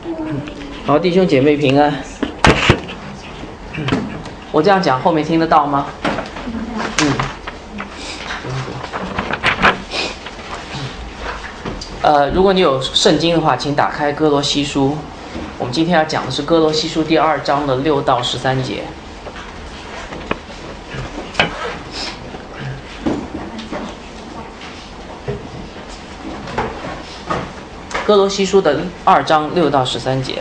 好，弟兄姐妹平安。我这样讲后面听得到吗？如果你有圣经的话，请打开哥罗西书。我们今天要讲的是哥罗西书第2章的6到13节。哥罗西书的2章6到13节。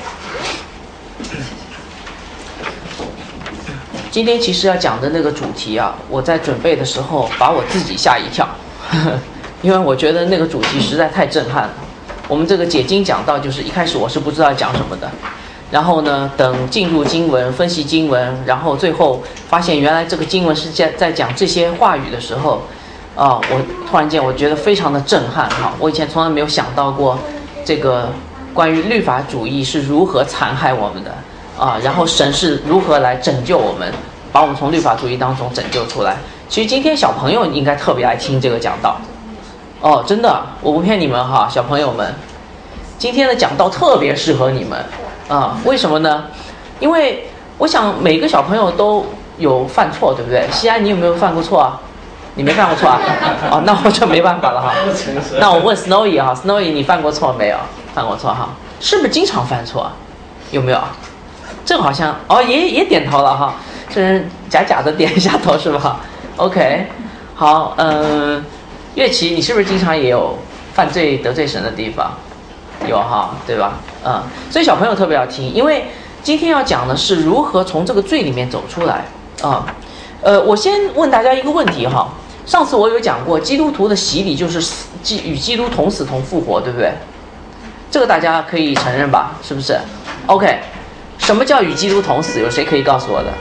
今天其实要讲的那个主题啊，我在准备的时候把我自己吓一跳，因为我觉得那个主题实在太震撼了。我们这个解经讲道就是一开始我是不知道讲什么的，然后呢，等进入经文分析经文，然后最后发现原来这个经文是在讲这些话语的时候，我突然间我觉得非常的震撼哈！我以前从来没有想到过这个关于律法主义是如何残害我们的然后神是如何来拯救我们，把我们从律法主义当中拯救出来。其实今天小朋友应该特别爱听这个讲道真的，我不骗你们哈，小朋友们，今天的讲道特别适合你们为什么呢？因为我想每个小朋友都有犯错，对不对？西安，你有没有犯过错啊？你没犯过错那我就没办法了哈。那我问 Snowy 哈 ，Snowy 你犯过错没有？犯过错哈，是不是经常犯错？有没有？这个好像也点头了哈，这人假的点一下头是吧 ？OK， 好，乐琪，你是不是经常也有犯罪得罪神的地方？有哈，对吧？所以小朋友特别要听，因为今天要讲的是如何从这个罪里面走出来我先问大家一个问题哈，上次我有讲过，基督徒的洗礼就是与基督同死同复活，对不对？这个大家可以承认吧？是不是 ？OK， 什么叫与基督同死？有谁可以告诉我的？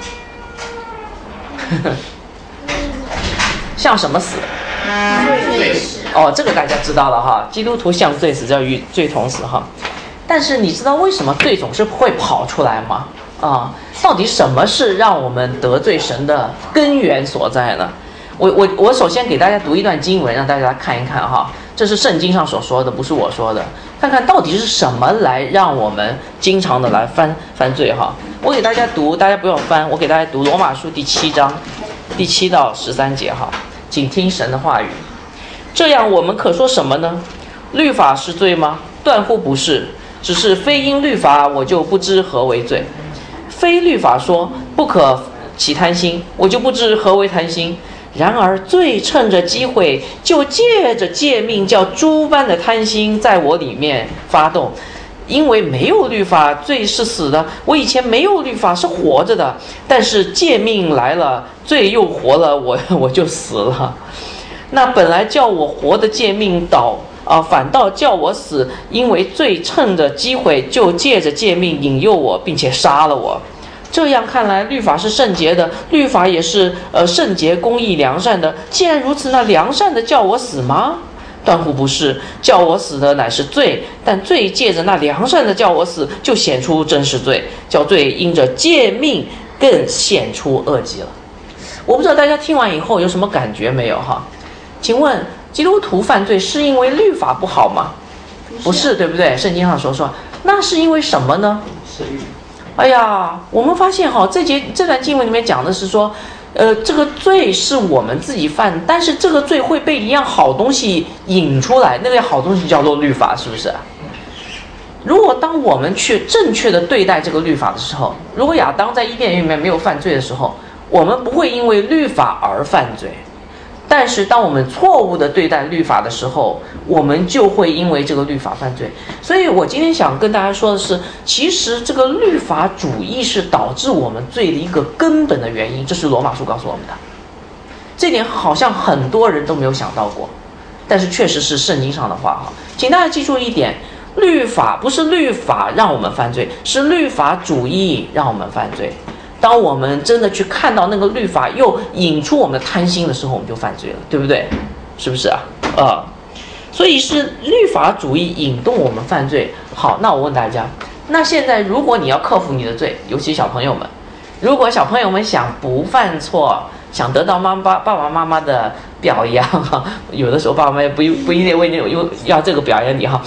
像什么死？罪死。这个大家知道了哈，基督徒像罪死，叫与罪同死哈。但是你知道为什么罪总是会跑出来吗？到底什么是让我们得罪神的根源所在呢？我首先给大家读一段经文，让大家看一看哈，这是圣经上所说的，不是我说的。看看到底是什么来让我们经常的来犯罪哈。我给大家读，大家不用翻，我给大家读罗马书第7章第7到13节哈，请听神的话语。这样我们可说什么呢？律法是罪吗？断乎不是，只是非因律法，我就不知何为罪。非律法说不可起贪心，我就不知何为贪心。然而罪趁着机会，就借着诫命，叫诸般的贪心在我里面发动。因为没有律法，罪是死的。我以前没有律法是活着的，但是诫命来了，罪又活了，我就死了。那本来叫我活的诫命反倒叫我死，因为罪趁着机会，就借着诫命引诱我，并且杀了我。这样看来，律法是圣洁的，律法也是圣洁、公义、良善的。既然如此，那良善的叫我死吗？断乎不是，叫我死的乃是罪，但罪借着那良善的叫我死，就显出真是罪，叫罪因着诫命更显出恶极了。我不知道大家听完以后有什么感觉没有哈？请问基督徒犯罪是因为律法不好吗？不是，对不对？圣经上说，那是因为什么呢？哎呀，我们发现哈，这段经文里面讲的是说，这个罪是我们自己犯，但是这个罪会被一样好东西引出来，那个好东西叫做律法，是不是？如果当我们去正确的对待这个律法的时候，如果亚当在伊甸园里面没有犯罪的时候，我们不会因为律法而犯罪。但是当我们错误的对待律法的时候，我们就会因为这个律法犯罪。所以我今天想跟大家说的是，其实这个律法主义是导致我们罪的一个根本的原因，这是罗马书告诉我们的。这点好像很多人都没有想到过，但是确实是圣经上的话哈。请大家记住一点，律法不是律法让我们犯罪，是律法主义让我们犯罪。当我们真的去看到那个律法又引出我们的贪心的时候，我们就犯罪了，对不对？是不是啊？所以是律法主义引动我们犯罪。好，那我问大家，那现在如果你要克服你的罪，尤其小朋友们，如果小朋友们想不犯错，想得到爸爸妈妈的表扬有的时候爸爸妈妈也不一定为你要这个表扬你哈。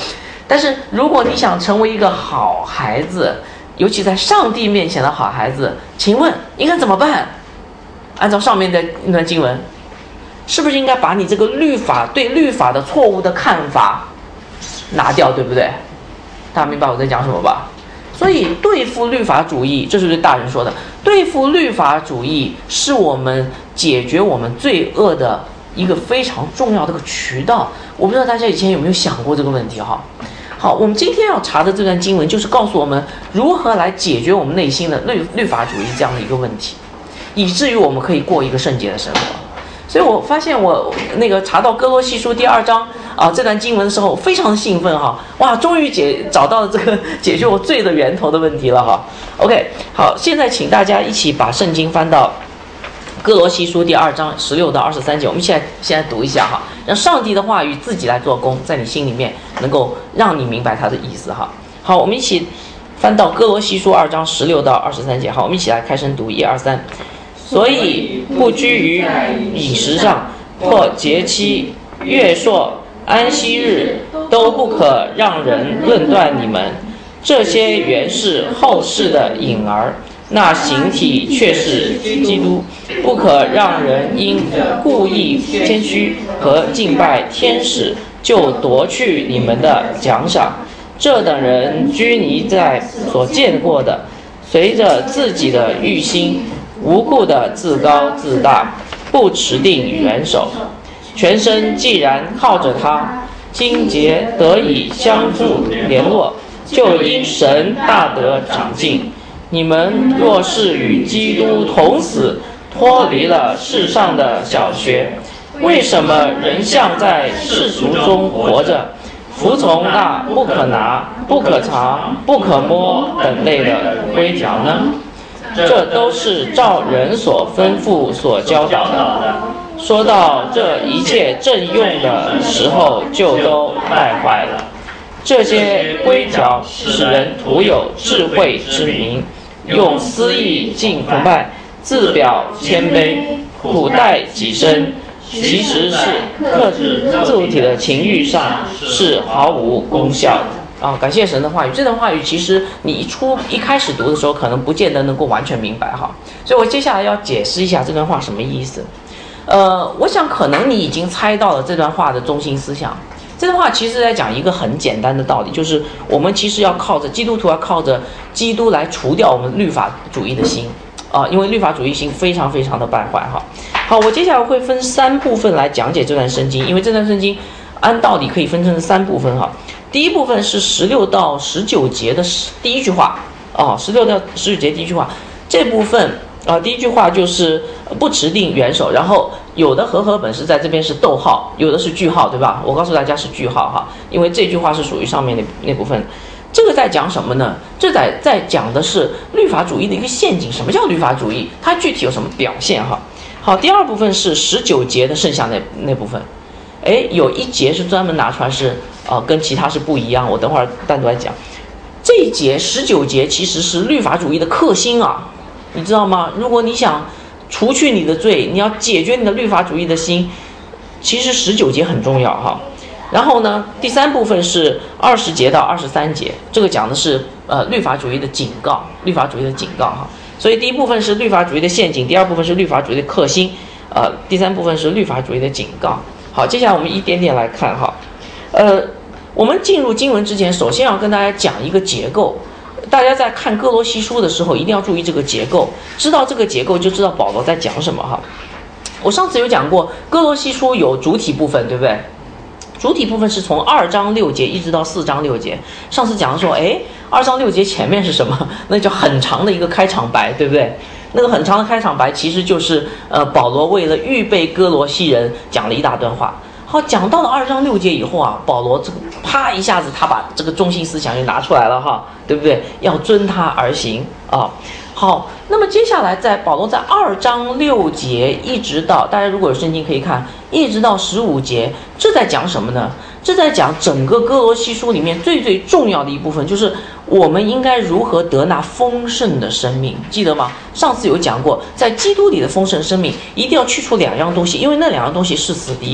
但是如果你想成为一个好孩子，尤其在上帝面前的好孩子，请问应该怎么办？按照上面的那段经文，是不是应该把你这个对律法的错误的看法拿掉，对不对？大家明白我在讲什么吧？所以对付律法主义，这是对大人说的，对付律法主义是我们解决我们罪恶的一个非常重要的个渠道。我不知道大家以前有没有想过这个问题哈？好，我们今天要查的这段经文就是告诉我们如何来解决我们内心的律法主义这样的一个问题，以至于我们可以过一个圣洁的生活。所以我发现我查到哥罗西书第2章这段经文的时候，非常的兴奋哈！哇，终于找到了这个解决我罪的源头的问题了哈。OK， 好，现在请大家一起把圣经翻到哥罗西书第2章16到23节，我们现在读一下哈，让上帝的话语自己来做工，在你心里面能够让你明白它的意思哈。好，我们一起翻到哥罗西书2章16到23节，好，我们一起来开声读，1、2、3。所以不拘于饮食上，或节期、月朔、安息日，都不可让人论断你们。这些原是后世的影儿，那形体却是基督。不可让人因故意谦虚和敬拜天使，就夺去你们的奖赏。这等人拘泥在所见过的，随着自己的欲心，无故的自高自大，不持定元首。全身既然靠着他，筋节得以相互联络，就因神大得长进。你们若是与基督同死，脱离了世上的小学，为什么仍像在世俗中活着，服从那不可拿、不可尝、不可摸等类的规条呢？这都是照人所吩咐所教导的。说到这一切正用的时候，就都败坏了。这些规条使人徒有智慧之名，用私意敬崇拜，自表谦卑，苦待己身，其实是克制肉体的情欲上是毫无功效的。感谢神的话语，这段话语其实你一开始读的时候可能不见得能够完全明白哈，所以我接下来要解释一下这段话什么意思。我想可能你已经猜到了这段话的中心思想。这段话其实在讲一个很简单的道理，就是我们其实要靠着基督徒，要靠着基督来除掉我们律法主义的心因为律法主义心非常非常的败坏哈。好，我接下来会分3部分来讲解这段圣经，因为这段圣经按道理可以分成3部分哈。第一部分是16到19节的第一句话16到19节第一句话，这部分第一句话就是不持定元首，然后有的和合本是在这边是逗号，有的是句号，对吧？我告诉大家是句号哈，因为这句话是属于上面那部分。这个在讲什么呢？这在讲的是律法主义的一个陷阱。什么叫律法主义？它具体有什么表现哈？好，第二部分是19节的剩下那部分。有一节是专门拿出来是跟其他是不一样，我等会儿单独来讲。这一节19节其实是律法主义的克星你知道吗？如果你想除去你的罪，你要解决你的律法主义的心，其实19节很重要哈。然后呢，第3部分是20节到23节，这个讲的是律法主义的警告，律法主义的警告哈。所以第一部分是律法主义的陷阱，第二部分是律法主义的克星，第3部分是律法主义的警告。好，接下来我们一点点来看哈。我们进入经文之前，首先要跟大家讲一个结构。大家在看哥罗西书的时候，一定要注意这个结构，知道这个结构就知道保罗在讲什么哈。我上次有讲过，哥罗西书有主体部分，对不对？主体部分是从2章6节一直到4章6节。上次讲说，2章6节前面是什么？那叫很长的一个开场白，对不对？那个很长的开场白其实就是保罗为了预备哥罗西人讲了一大段话。好，讲到了2章6节以后保罗这个啪一下子他把这个中心思想就拿出来了哈，对不对？要遵他而行好，那么接下来保罗在2章6节一直到，大家如果有圣经可以看，一直到15节，这在讲什么呢？这在讲整个哥罗西书里面最最重要的一部分，就是我们应该如何得那丰盛的生命，记得吗？上次有讲过，在基督里的丰盛生命一定要去除2样东西，因为那2样东西是死敌。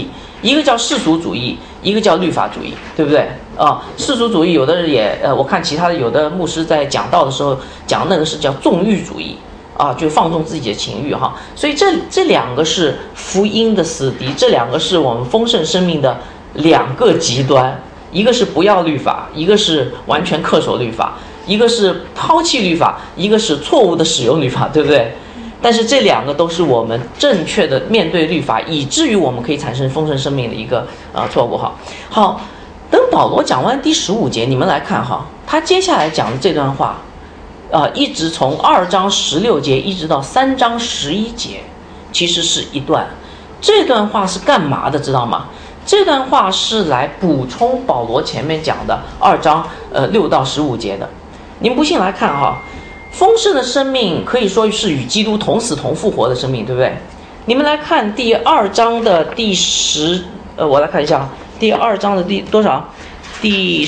一个叫世俗主义，一个叫律法主义，对不对啊？世俗主义有的人也我看其他的有的牧师在讲道的时候讲那个是叫纵欲主义啊，就放纵自己的情欲哈。所以这两个是福音的死敌，这两个是我们丰盛生命的两个极端，一个是不要律法，一个是完全恪守律法，一个是抛弃律法，一个是错误的使用律法，对不对？但是这两个都是我们正确的面对律法，以至于我们可以产生丰盛生命的一个错误哈。好，等保罗讲完第15节，你们来看哈，他接下来讲的这段话，一直从2章16节一直到3章11节，其实是一段。这段话是干嘛的，知道吗？这段话是来补充保罗前面讲的2章6到15节的。你们不信来看哈。丰盛的生命可以说是与基督同死同复活的生命，对不对？你们来看第2章的第我来看一下，第2章的第多少？第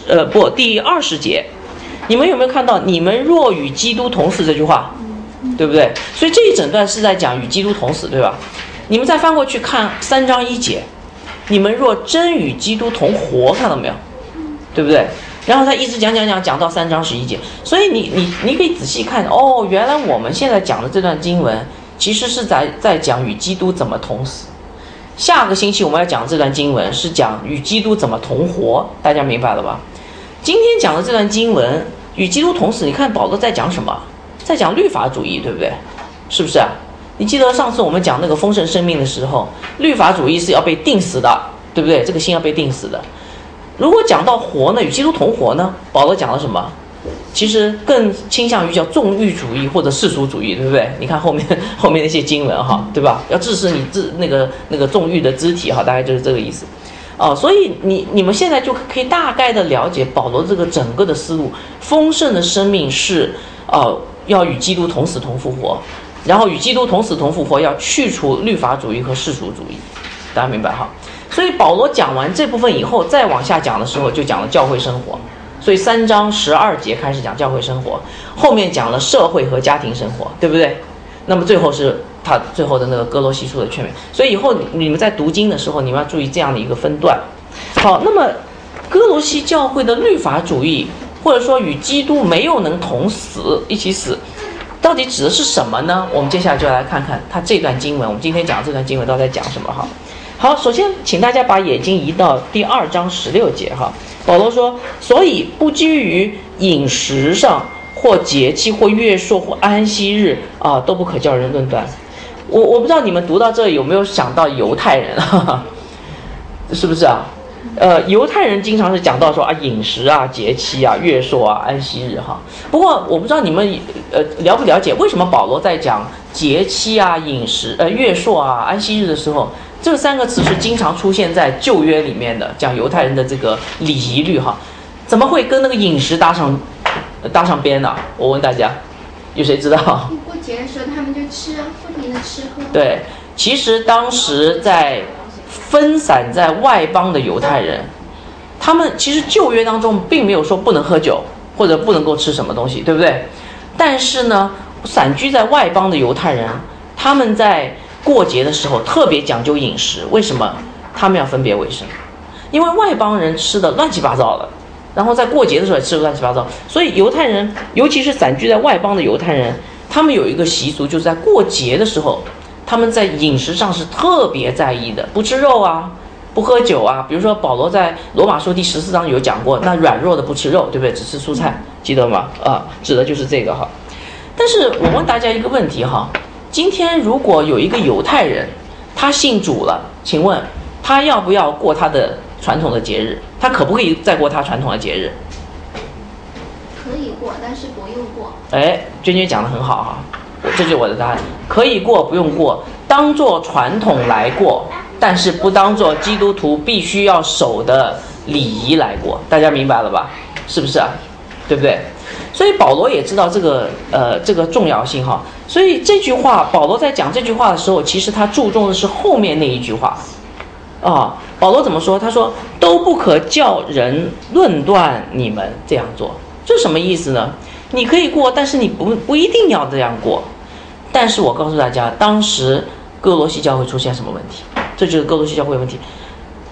20节。你们有没有看到你们若与基督同死这句话？对不对？所以这一整段是在讲与基督同死，对吧？你们再翻过去看3章1节，你们若真与基督同活，看到没有？对不对？然后他一直讲到3章11节，所以你可以仔细看哦，原来我们现在讲的这段经文其实是在讲与基督怎么同死。下个星期我们要讲这段经文是讲与基督怎么同活，大家明白了吧？今天讲的这段经文与基督同死，你看保罗在讲什么？在讲律法主义，对不对？是不是啊？你记得上次我们讲那个丰盛生命的时候，律法主义是要被定死的，对不对？这个心要被定死的。如果讲到活呢，与基督同活呢，保罗讲了什么？其实更倾向于叫纵欲主义或者世俗主义，对不对？你看后面那些经文哈，对吧？要致使你那个纵欲的肢体哈，大概就是这个意思。所以你们现在就可以大概的了解保罗这个整个的思路。丰盛的生命是要与基督同死同复活，然后与基督同死同复活要去除律法主义和世俗主义，大家明白哈？所以保罗讲完这部分以后，再往下讲的时候就讲了教会生活。所以3章12节开始讲教会生活，后面讲了社会和家庭生活，对不对？那么最后是他最后的那个哥罗西书的劝勉。所以以后你们在读经的时候，你们要注意这样的一个分段。好，那么哥罗西教会的律法主义，或者说与基督没有能同死一起死，到底指的是什么呢？我们接下来就来看看他这段经文，我们今天讲这段经文到底在讲什么哈。好，首先请大家把眼睛移到第2章16节哈。保罗说，所以不基于饮食上或节气或月朔或安息日都不可叫人论断。我不知道你们读到这有没有想到犹太人是不是啊？犹太人经常是讲到说饮食啊、节气啊、月朔啊、安息日哈。不过我不知道你们了不了解为什么保罗在讲节气啊、饮食、月朔啊、安息日的时候，这3个词是经常出现在旧约里面的，讲犹太人的这个礼仪律哈，怎么会跟那个饮食搭上边呢？我问大家，有谁知道？ 过节的时候他们就吃啊，不停的吃喝。 对，其实当时在分散在外邦的犹太人，他们其实旧约当中并没有说不能喝酒或者不能够吃什么东西，对不对？但是呢，散居在外邦的犹太人，他们在过节的时候特别讲究饮食。为什么？他们要分别为圣，因为外邦人吃的乱七八糟的，然后在过节的时候也吃的乱七八糟，所以犹太人，尤其是散居在外邦的犹太人，他们有一个习俗，就是在过节的时候，他们在饮食上是特别在意的，不吃肉啊，不喝酒啊。比如说保罗在罗马书第14章有讲过，那软弱的不吃肉，对不对？只吃蔬菜，记得吗？指的就是这个哈。但是我问大家一个问题哈，今天如果有一个犹太人，他信主了，请问他要不要过他的传统的节日？他可不可以再过他传统的节日？ 可以过，但是不用过。 娟娟讲得很好哈，这就是我的答案。可以过，不用过，当作传统来过，但是不当作基督徒必须要守的礼仪来过。大家明白了吧？是不是啊？对不对？所以保罗也知道这个重要性哈。所以这句话，保罗在讲这句话的时候，其实他注重的是后面那一句话保罗怎么说？他说都不可叫人论断你们这样做。这是什么意思呢？你可以过，但是你不一定要这样过。但是我告诉大家，当时哥罗西教会出现什么问题？这就是哥罗西教会的问题。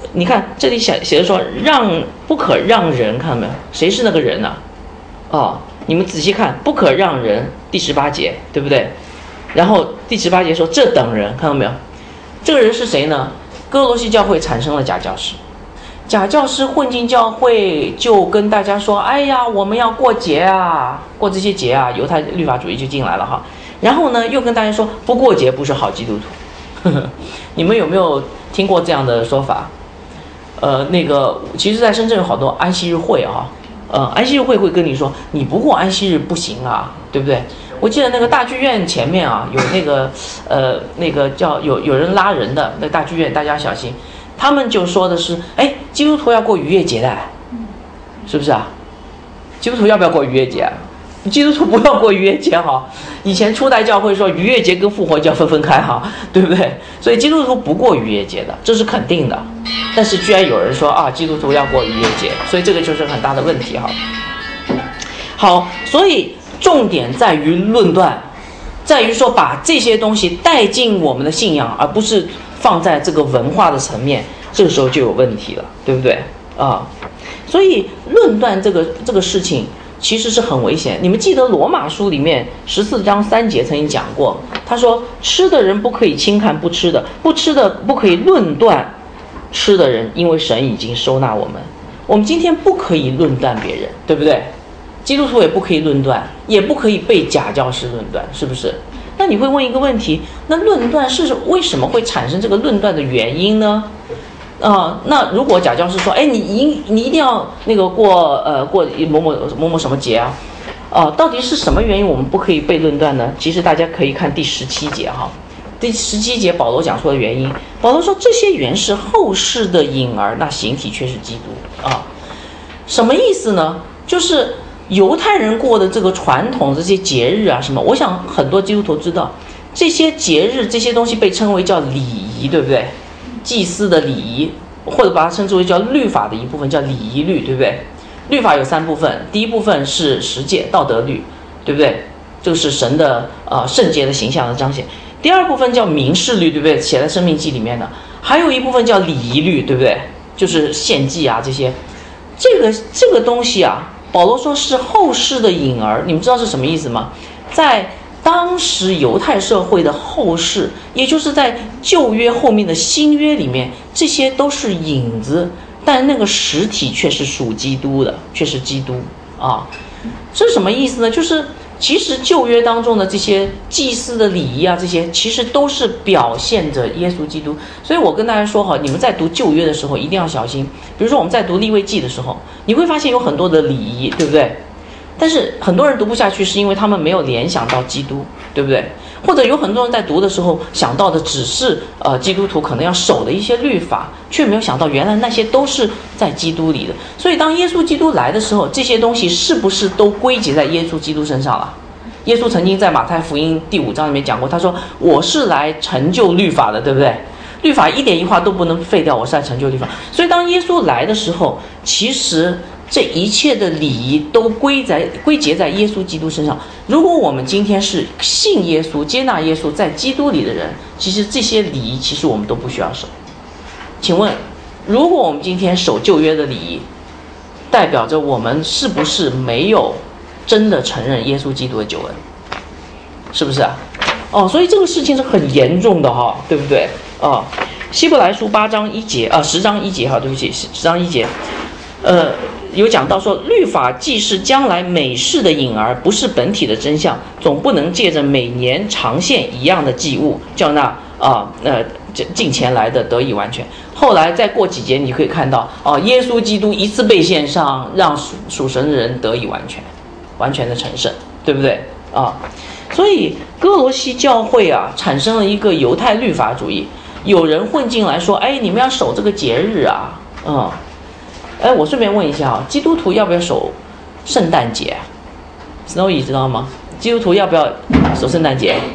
你看这里写着说不可让人，看到没有？谁是那个人呢？你们仔细看，不可让人，第18节，对不对？然后第18节说这等人，看到没有？这个人是谁呢？哥罗西教会产生了假教师，假教师混进教会，就跟大家说，哎呀，我们要过节啊，过这些节啊，犹太律法主义就进来了哈。然后呢，又跟大家说不过节不是好基督徒。你们有没有听过这样的说法？其实在深圳有好多安息日会啊，安息日会跟你说，你不过安息日不行啊，对不对？我记得那个大剧院前面啊，有那个叫有人拉人的那大剧院，大家小心。他们就说的是，基督徒要过逾越节的，是不是啊？基督徒要不要过逾越节？基督徒不要过逾越节哈。以前初代教会说逾越节跟复活节要分开哈，对不对？所以基督徒不过逾越节的，这是肯定的。但是居然有人说啊，基督徒要过逾越节，所以这个就是很大的问题哈。好，所以重点在于论断，在于说把这些东西带进我们的信仰，而不是放在这个文化的层面，这个时候就有问题了，对不对啊？所以论断这个事情其实是很危险。你们记得罗马书里面14章3节曾经讲过，他说吃的人不可以轻看不吃的，不吃的不可以论断吃的人，因为神已经收纳我们。我们今天不可以论断别人，对不对？基督徒也不可以论断，也不可以被假教师论断，是不是？那你会问一个问题，那论断是为什么会产生这个论断的原因呢？那如果假教师说，你一定要那个过某某什么节啊，到底是什么原因我们不可以被论断呢？其实大家可以看第17节哈。第17节保罗讲出的原因，保罗说这些原是后世的影儿，那形体却是基督啊。什么意思呢？就是犹太人过的这个传统这些节日啊什么，我想很多基督徒知道，这些节日这些东西被称为叫礼仪，对不对？祭司的礼仪，或者把它称之为叫律法的一部分，叫礼仪律，对不对？律法有3部分，第一部分是十诫道德律，对不对？这个是神的圣洁的形象的彰显。第二部分叫民事律，对不对？写在生命记里面的。还有一部分叫礼仪律，对不对？就是献祭啊这些。这个东西啊，保罗说是后世的影儿，你们知道是什么意思吗？在当时犹太社会的后世，也就是在旧约后面的新约里面，这些都是影子，但那个实体却是属基督的，却是基督啊。这是什么意思呢？就是其实旧约当中的这些祭司的礼仪啊，这些其实都是表现着耶稣基督。所以我跟大家说你们在读旧约的时候一定要小心。比如说我们在读利未记的时候，你会发现有很多的礼仪，对不对？但是很多人读不下去，是因为他们没有联想到基督，对不对？或者有很多人在读的时候想到的只是基督徒可能要守的一些律法，却没有想到原来那些都是在基督里的。所以当耶稣基督来的时候，这些东西是不是都归结在耶稣基督身上了？耶稣曾经在马太福音第5章里面讲过，他说我是来成就律法的，对不对？律法一点一画都不能废掉，我是来成就律法。所以当耶稣来的时候，其实这一切的礼仪都归结在耶稣基督身上。如果我们今天是信耶稣接纳耶稣在基督里的人，其实这些礼仪其实我们都不需要守。请问如果我们今天守旧约的礼仪，代表着我们是不是没有真的承认耶稣基督的救恩？是不是啊？所以这个事情是很严重的哈，对不对？希伯来书10章1节哈，对不起，10章1节，有讲到说，律法既是将来美事的影儿，不是本体的真相，总不能借着每年常献一样的祭物，叫那近前来的得以完全。后来再过几节，你可以看到耶稣基督一次被献上，让属神的人得以完全，完全的成圣，对不对啊？所以哥罗西教会产生了一个犹太律法主义，有人混进来说，你们要守这个节日啊，我顺便问一下基督徒要不要守圣诞节 ？Snowy 知道吗？基督徒要不要守圣诞节？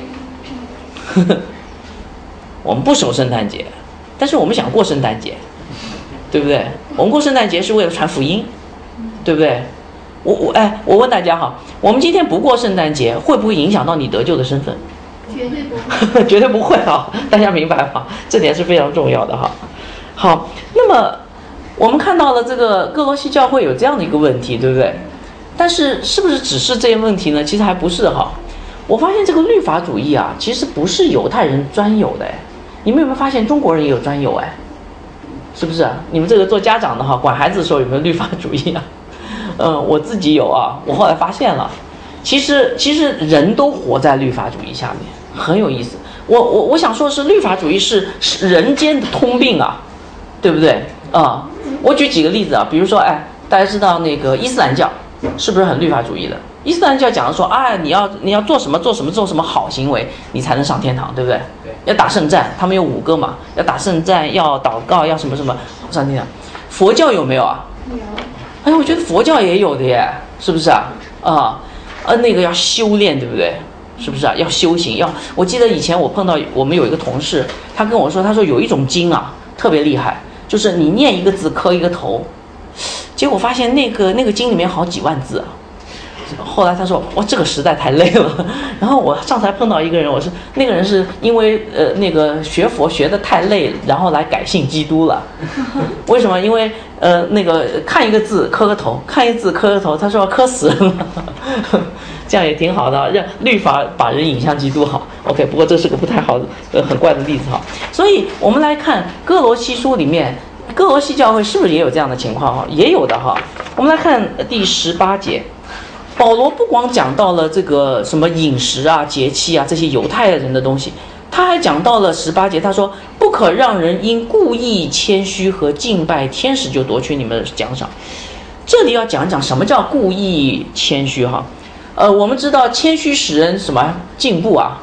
我们不守圣诞节，但是我们想过圣诞节，对不对？我们过圣诞节是为了传福音，对不对？我问大家我们今天不过圣诞节，会不会影响到你得救的身份？ 绝对不会。 绝对不会大家明白吗？这点是非常重要的好，那么我们看到了这个哥罗西教会有这样的一个问题，对不对？但是是不是只是这些问题呢？其实还不是哈。我发现这个律法主义啊，其实不是犹太人专有的哎。你们有没有发现中国人也有专有哎？是不是？你们这个做家长的哈，管孩子的时候有没有律法主义啊？我自己有啊。我后来发现了，其实人都活在律法主义下面，很有意思。我想说的是，律法主义是人间的通病啊，对不对啊？我举几个例子啊，比如说，大家知道那个伊斯兰教是不是很律法主义的？伊斯兰教讲的说，你要做什么好行为，你才能上天堂，对不对？要打圣战，他们有5个嘛，要打圣战，要祷告，要什么上天堂。佛教有没有啊？有。我觉得佛教也有的耶，是不是啊？那个要修炼，对不对？是不是啊？要修行，我记得以前我们有一个同事，他跟我说，他说有一种经啊，特别厉害，就是你念一个字磕一个头，结果发现那个经里面好几万字啊。后来他说，这个实在太累了。然后我上次还碰到一个人，那个人是因为那个学佛学得太累，然后来改信基督了。为什么？因为那个看一个字磕个头，看一个字磕个头，他说要磕死人了。这样也挺好的，让律法把人引向基督好。OK， 不过这是个不太好的很怪的例子哈。所以我们来看哥罗西书里面，哥罗西教会是不是也有这样的情况哈？也有的哈。我们来看第18节。保罗不光讲到了这个什么饮食啊、节期啊这些犹太人的东西，他还讲到了18节，他说不可让人因故意谦虚和敬拜天使就夺取你们的奖赏。这里要讲一讲什么叫故意谦虚哈。我们知道谦虚使人什么进步啊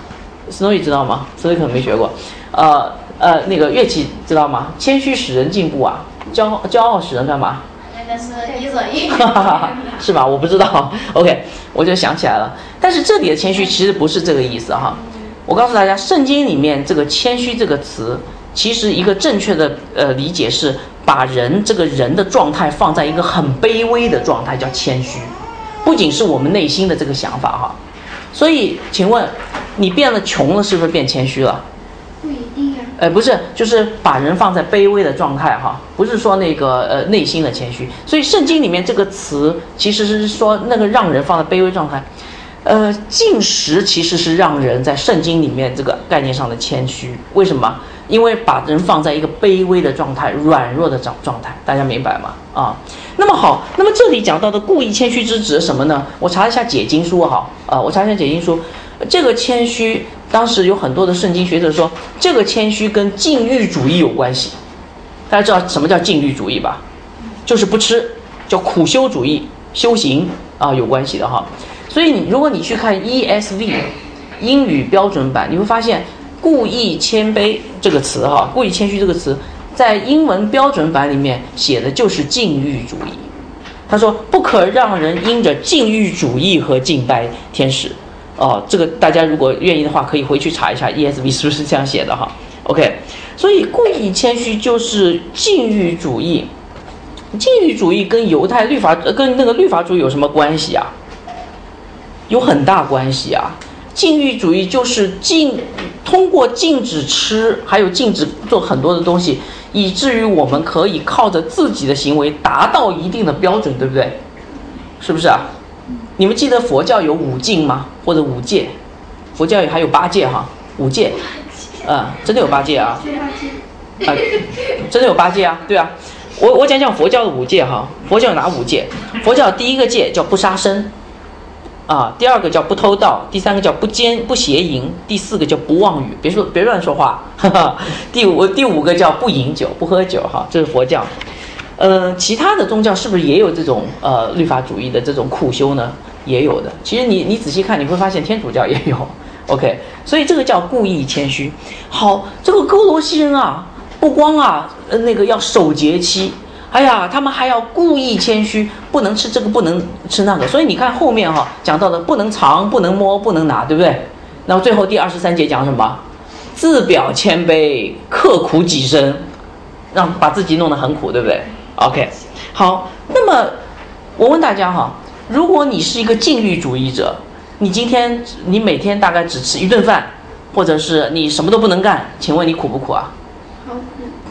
Snowy 知道吗？Snowy 可能没学过。那个乐器知道吗？谦虚使人进步啊，骄傲使人干嘛？ 那是一左一是吧？我不知道。OK， 我就想起来了。但是这里的谦虚其实不是这个意思哈。我告诉大家，圣经里面这个谦虚这个词，其实一个正确的理解是把这个人的状态放在一个很卑微的状态，叫谦虚。不仅是我们内心的这个想法哈。所以，请问你变了穷了，是不是变谦虚了？ 不一定啊。 不是，就是把人放在卑微的状态哈，不是说那个内心的谦虚。所以圣经里面这个词其实是说那个让人放在卑微状态。进食其实是让人在圣经里面这个概念上的谦虚。为什么？因为把人放在一个卑微的状态、软弱的状态，大家明白吗？那么好，那么这里讲到的故意谦虚之指什么呢？我查一下解经书哈，我查一下解经书，这个谦虚。当时有很多的圣经学者说，这个谦虚跟禁欲主义有关系。大家知道什么叫禁欲主义吧？就是不吃，叫苦修主义，修行有关系的哈。所以如果你去看 ESV 英语标准版，你会发现故意谦卑这个词哈，故意谦虚这个词，在英文标准版里面写的就是禁欲主义。他说不可让人因着禁欲主义和敬拜天使。这个大家如果愿意的话，可以回去查一下 ESV 是不是这样写的哈。OK， 所以故意谦虚就是禁欲主义。禁欲主义跟犹太律法跟那个律法主义有什么关系啊？有很大关系啊。禁欲主义就是通过禁止吃，还有禁止做很多的东西，以至于我们可以靠着自己的行为达到一定的标准，对不对？是不是啊？你们记得佛教有5禁吗？或者5戒？佛教还有8戒哈，5戒，真的有8戒啊？真的有8戒啊？对啊，我讲佛教的5戒哈。佛教有哪5戒？佛教第一个戒叫不杀生，第二个叫不偷盗，第3个叫不邪淫，第4个叫不妄语，别乱说话，第五个叫不饮酒，不喝酒哈，这是佛教。其他的宗教是不是也有这种律法主义的这种苦修呢？也有的。其实你仔细看，你会发现天主教也有。OK， 所以这个叫故意谦虚。好，这个哥罗西人啊，不光那个要守节期，他们还要故意谦虚，不能吃这个，不能吃那个。所以你看后面讲到的不能藏，不能摸，不能拿，对不对？那么最后第23节讲什么？自表谦卑，刻苦己身，把自己弄得很苦，对不对？OK， 好，那么我问大家如果你是一个禁欲主义者，你每天大概只吃1顿饭，或者是你什么都不能干，请问你苦不苦啊？ 好苦。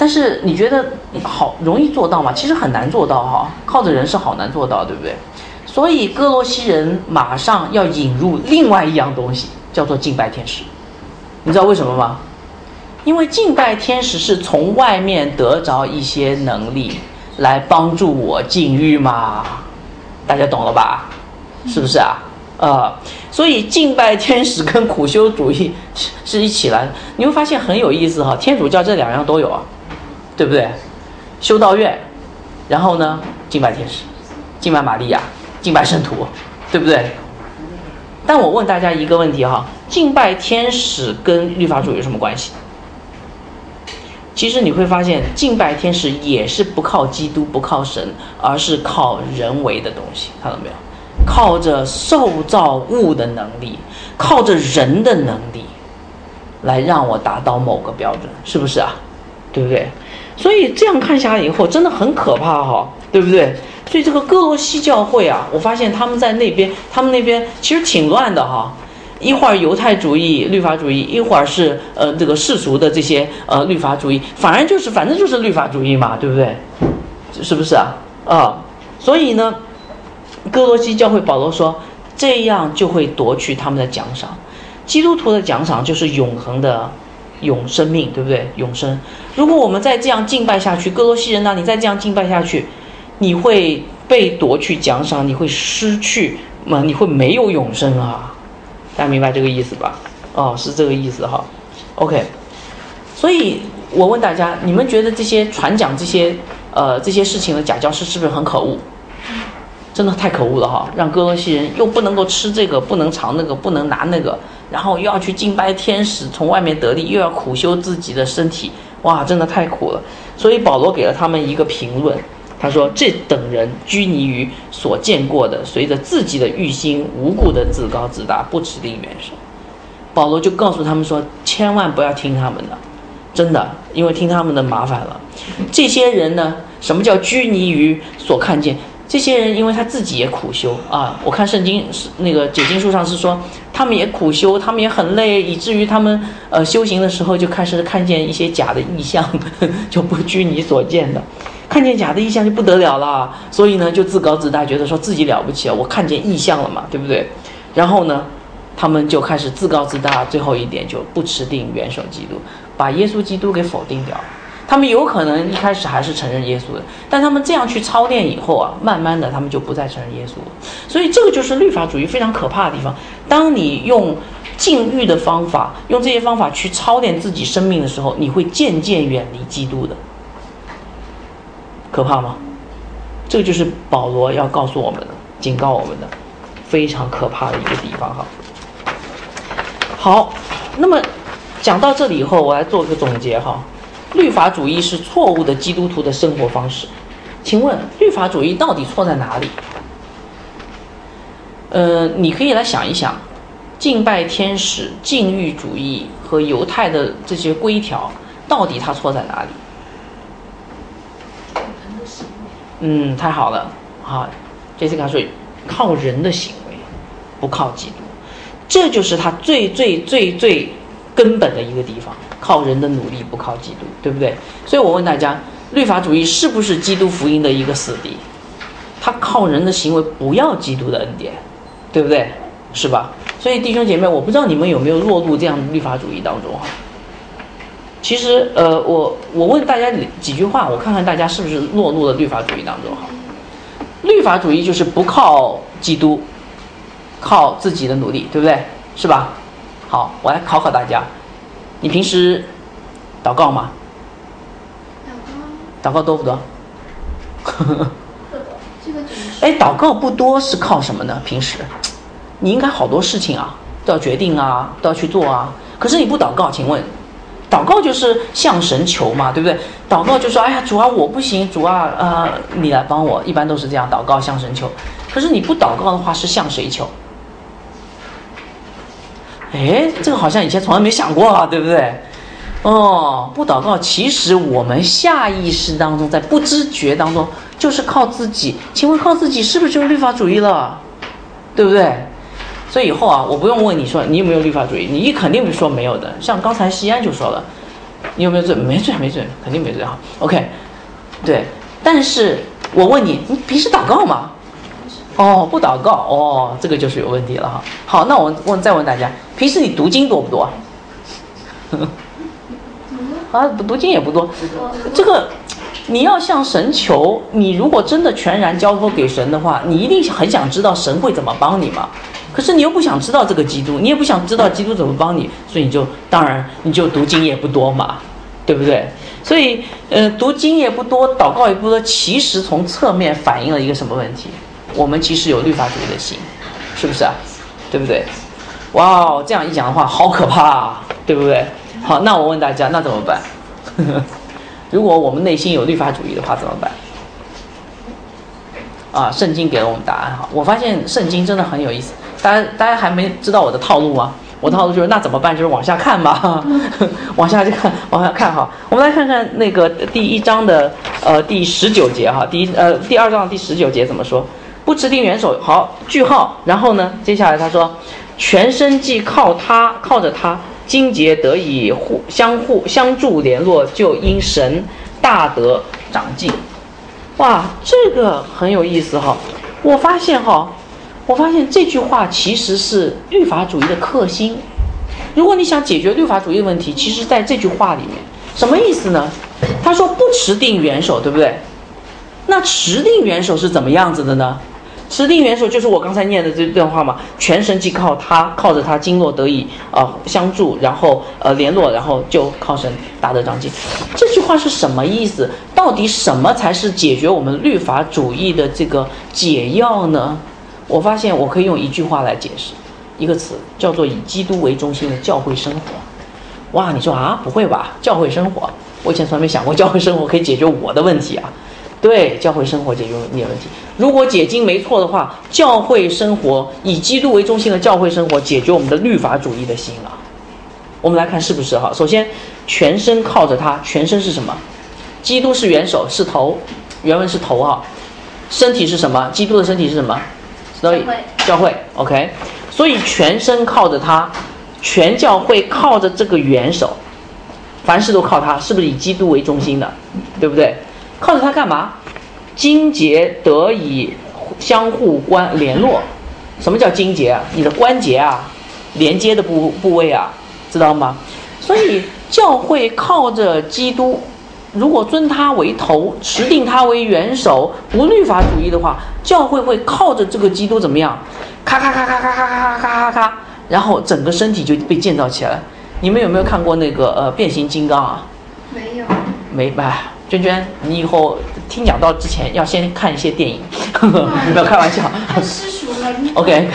但是你觉得好容易做到吗？其实很难做到哈，靠着人是好难做到，对不对？所以哥罗西人马上要引入另外一样东西，叫做敬拜天使。你知道为什么吗？因为敬拜天使是从外面得着一些能力来帮助我禁欲嘛，大家懂了吧？是不是啊？所以敬拜天使跟苦修主义是一起来的。你会发现很有意思哈，天主教这两样都有啊，对不对？修道院，然后呢，敬拜天使，敬拜玛利亚，敬拜圣徒，对不对？但我问大家一个问题哈，敬拜天使跟律法主义有什么关系？其实你会发现，敬拜天使也是不靠基督，不靠神，而是靠人为的东西，看到没有？靠着受造物的能力，靠着人的能力，来让我达到某个标准，是不是啊？对不对？所以这样看下来以后，真的很可怕哈，对不对？所以这个哥罗西教会啊，我发现他们在那边，他们那边其实挺乱的哈。一会儿犹太主义、律法主义，一会儿是这个世俗的这些律法主义，反正就是律法主义嘛，对不对？是不是啊？所以呢，哥罗西教会保罗说，这样就会夺去他们的奖赏。基督徒的奖赏就是永恒的永生命，对不对？永生。如果我们再这样敬拜下去，哥罗西人啊，你再这样敬拜下去，你会被夺去奖赏，你会失去你会没有永生啊。大家明白这个意思吧？是这个意思哈。OK， 所以我问大家，你们觉得这些传讲这些事情的假教师是不是很可恶？真的太可恶了哈！让哥罗西人又不能够吃这个，不能尝那个，不能拿那个，然后又要去敬拜天使，从外面得利，又要苦修自己的身体，哇，真的太苦了。所以保罗给了他们一个评论，他说：“这等人拘泥于所见过的，随着自己的欲心无故的自高自大，不持定元首。”保罗就告诉他们说：“千万不要听他们的，真的，因为听他们的麻烦了。这些人呢，什么叫拘泥于所看见？这些人因为他自己也苦修啊，我看圣经那个解经书上是说，他们也苦修，他们也很累，以至于他们修行的时候就开始看见一些假的异象，就不拘泥所见的。”看见假的异象就不得了了，所以呢就自高自大，觉得说自己了不起了，我看见异象了嘛，对不对？然后呢他们就开始自高自大，最后一点就不持定元首基督，把耶稣基督给否定掉。他们有可能一开始还是承认耶稣的，但他们这样去操练以后啊，慢慢的他们就不再承认耶稣了。所以这个就是律法主义非常可怕的地方。当你用禁欲的方法，用这些方法去操练自己生命的时候，你会渐渐远离基督的。可怕吗？这个就是保罗要告诉我们的，警告我们的非常可怕的一个地方哈。好，那么讲到这里以后，我来做个总结哈。律法主义是错误的基督徒的生活方式。请问律法主义到底错在哪里？你可以来想一想，敬拜天使、禁欲主义和犹太的这些规条，到底它错在哪里？太好了，好 ，Jessica 说靠人的行为，不靠基督，这就是他最根本的一个地方，靠人的努力，不靠基督，对不对？所以我问大家，律法主义是不是基督福音的一个死敌？他靠人的行为，不要基督的恩典，对不对？是吧？所以弟兄姐妹，我不知道你们有没有落入这样的律法主义当中哈。其实我问大家几句话，我看看大家是不是落入了律法主义当中哈。律法主义就是不靠基督，靠自己的努力，对不对？是吧？好，我来考考大家，你平时祷告吗？祷告多不多？祷告不多是靠什么呢？平时你应该好多事情啊，都要决定啊，都要去做啊。可是你不祷告，请问？祷告就是向神求嘛，对不对？祷告就说，哎呀，主啊，我不行，主啊，你来帮我。一般都是这样，祷告向神求。可是你不祷告的话，是向谁求？这个好像以前从来没想过啊，对不对？不祷告，其实我们下意识当中，在不知觉当中，就是靠自己。请问靠自己是不是就是律法主义了？对不对？所以以后啊，我不用问你说你有没有律法主义，你肯定说没有的。像刚才西安就说了， 你有没有罪？没罪，肯定没罪哈。OK， 对。但是我问你，你平时祷告吗？哦，不祷告哦，这个就是有问题了哈。好，那我再问大家，平时你读经多不多？啊，读经也不多。这个你要向神求，你如果真的全然交托给神的话，你一定很想知道神会怎么帮你嘛。可是你又不想知道这个基督，你也不想知道基督怎么帮你，所以当然你就读经也不多嘛，对不对？所以读经也不多，祷告也不多，其实从侧面反映了一个什么问题？我们其实有律法主义的心，是不是啊？对不对？哇，这样一讲的话，好可怕啊，对不对？好，那我问大家，那怎么办？如果我们内心有律法主义的话，怎么办？啊，圣经给了我们答案哈。我发现圣经真的很有意思，大家还没知道我的套路吗？我的套路就是那怎么办？就是往下看嘛，往下看哈。我们来看看那个第一章的第19节哈，第二章的第19节怎么说？不持定元首，好，句号。然后呢，接下来他说，全身既靠着他，经节得以相助联络，就因神大得长进。哇，这个很有意思哈。我发现这句话其实是律法主义的克星。如果你想解决律法主义的问题，其实在这句话里面，什么意思呢？他说不持定元首，对不对？那持定元首是怎么样子的呢？持定元首就是我刚才念的这段话嘛，全身既靠着他，经络得以相助，然后联络，然后就靠神大得长进。这句话是什么意思？到底什么才是解决我们律法主义的这个解药呢？我发现我可以用一句话来解释，一个词叫做以基督为中心的教会生活。哇，你说啊，不会吧？教会生活，我以前从来没想过教会生活可以解决我的问题啊。对，教会生活解决你的问题。如果解经没错的话，教会生活以基督为中心的教会生活解决我们的律法主义的心啊。我们来看是不是哈？首先，全身靠着他，全身是什么？基督是元首，是头，原文是头哈。身体是什么？基督的身体是什么？所以教会 OK。所以全身靠着他，全教会靠着这个元首，凡事都靠他，是不是以基督为中心的？对不对？靠着它干嘛？经节得以相互联络。什么叫经节啊？你的关节啊，连接的部位啊，知道吗？所以教会靠着基督，如果尊他为头，持定他为元首，不律法主义的话，教会会靠着这个基督怎么样？咔咔咔咔咔咔咔咔咔，然后整个身体就被建造起来。你们有没有看过那个变形金刚啊？ 没有。 没吧？娟娟，你以后听讲道之前要先看一些电影，没有开玩笑。 太世俗了。 OK，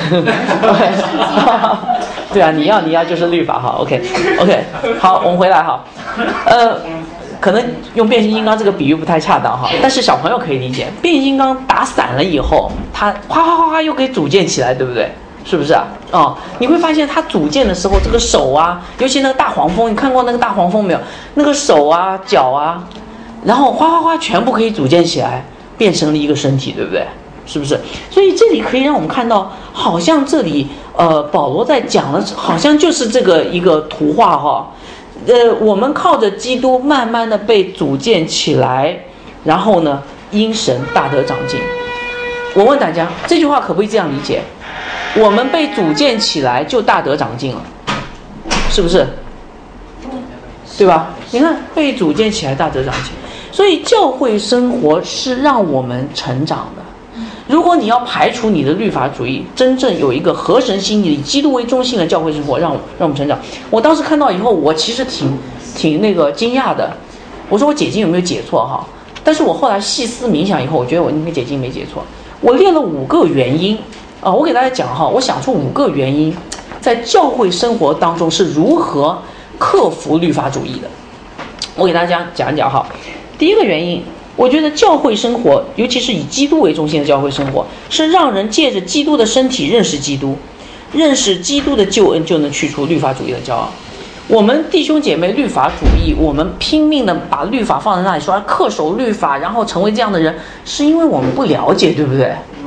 对啊，你要就是律法哈。OK， 好，我们回来哈。可能用变形金刚这个比喻不太恰当哈，但是小朋友可以理解。变形金刚打散了以后，它哗哗哗哗又给组建起来，对不对？是不是啊？哦，你会发现它组建的时候，这个手啊，尤其那个大黄蜂，你看过那个大黄蜂没有？那个手啊、脚啊，然后哗哗哗全部可以组建起来，变成了一个身体，对不对？是不是？所以这里可以让我们看到，好像这里保罗在讲的，好像就是这个一个图画哈。我们靠着基督慢慢的被组建起来，然后呢，因神大得长进。我问大家，这句话可不可以这样理解？我们被组建起来就大得长进了，是不是？对吧？你看，被组建起来大得长进。所以教会生活是让我们成长的。如果你要排除你的律法主义，真正有一个合神心意以基督为中心的教会生活，让我们成长。我当时看到以后，我其实挺那个惊讶的。我说我解经有没有解错哈？但是我后来细思冥想以后，我觉得我应该解经没解错。我列了5个原因啊，我给大家讲哈，我想出5个原因，在教会生活当中是如何克服律法主义的。我给大家讲一讲哈。第一个原因，我觉得教会生活，尤其是以基督为中心的教会生活，是让人借着基督的身体认识基督，认识基督的救恩，就能去除律法主义的骄傲。我们弟兄姐妹律法主义，我们拼命的把律法放在那里说恪守律法，然后成为这样的人，是因为我们不了解，对不对？